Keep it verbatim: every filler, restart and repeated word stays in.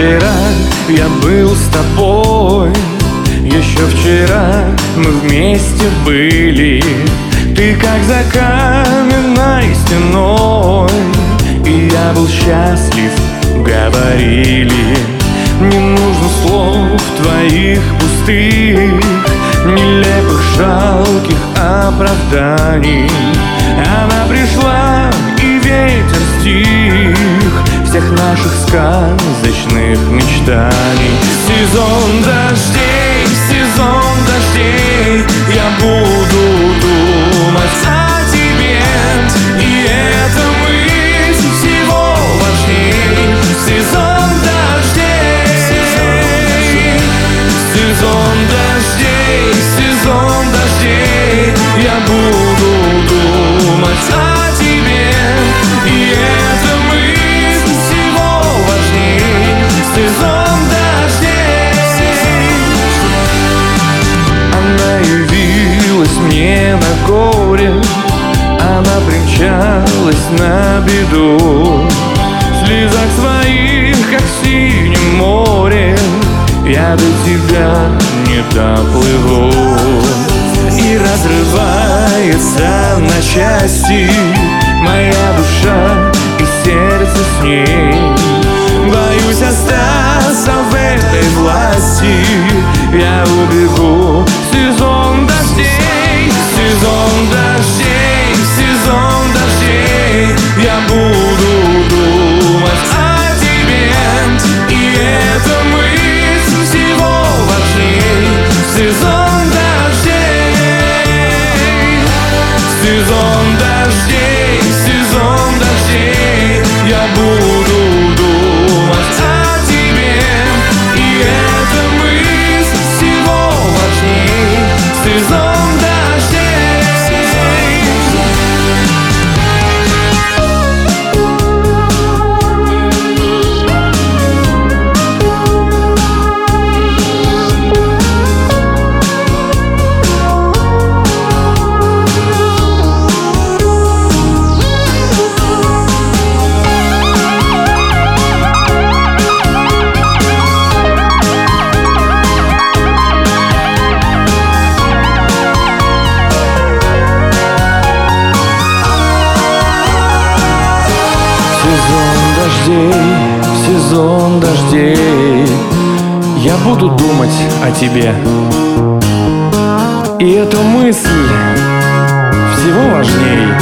вчера я был с тобой, еще вчера мы вместе были. Ты как за каменной стеной, и я был счастлив, говорили. Не нужно слов твоих пустых, нелепых, жалких оправданий. Она пришла, и ветер стих всех наших сказочных мечтаний. Сезон дождей, сезон дождей, я буду думать о тебе, и эта мысль всего важней. Сезон дождей, сезон дождей, сезон дождей, я буду думать о тебе, и эта мысль всего важней. Сезон дождей. Она явилась мне на горе, она примчалась на беду. В слезах своих, как в синем море, я до тебя не доплыву. И разрывается на части моя душа и сердце с ней. Боюсь остаться в этой власти, я убегу. Сезон дождей, сезон дождей, сезон дождей, я буду думать о тебе, и эта мысль всего важней. Сезон дождей, сезон дождей, сезон дождей, я буду думать о тебе, и эта мысль всего важней. Сезон дождей. Сезон дождей, сезон дождей, я буду думать о тебе, и эту мысль всего важней.